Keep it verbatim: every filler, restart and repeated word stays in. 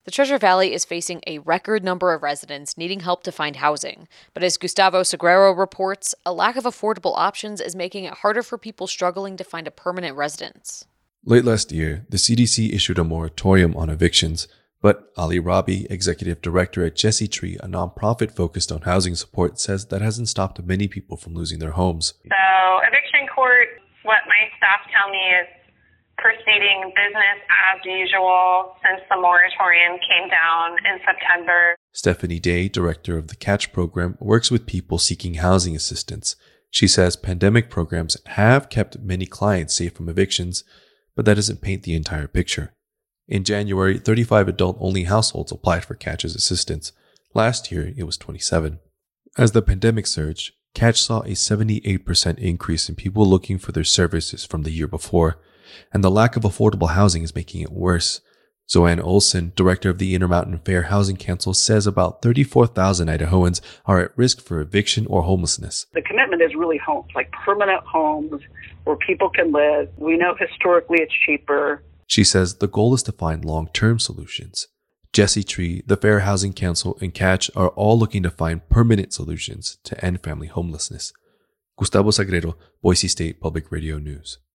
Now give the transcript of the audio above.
The Treasure Valley is facing a record number of residents needing help to find housing. But as Gustavo Segreiro reports, a lack of affordable options is making it harder for people struggling to find a permanent residence. Late last year, the C D C issued a moratorium on evictions, but Ali Rabi, executive director at Jesse Tree, a nonprofit focused on housing support, says that hasn't stopped many people from losing their homes. So eviction court, what my staff tell me is proceeding business as usual since the moratorium came down in September. Stephanie Day, director of the CATCH program, works with people seeking housing assistance. She says pandemic programs have kept many clients safe from evictions, but that doesn't paint the entire picture. In January, thirty-five adult-only households applied for CATCH's assistance. Last year, it was twenty-seven. As the pandemic surged, CATCH saw a seventy-eight percent increase in people looking for their services from the year before, and the lack of affordable housing is making it worse. Zoanne Olson, director of the Intermountain Fair Housing Council, says about thirty-four thousand Idahoans are at risk for eviction or homelessness. The commitment is really homes, like permanent homes where people can live. We know historically it's cheaper. She says the goal is to find long-term solutions. Jesse Tree, the Fair Housing Council, and CATCH are all looking to find permanent solutions to end family homelessness. Gustavo Segreiro, Boise State Public Radio News.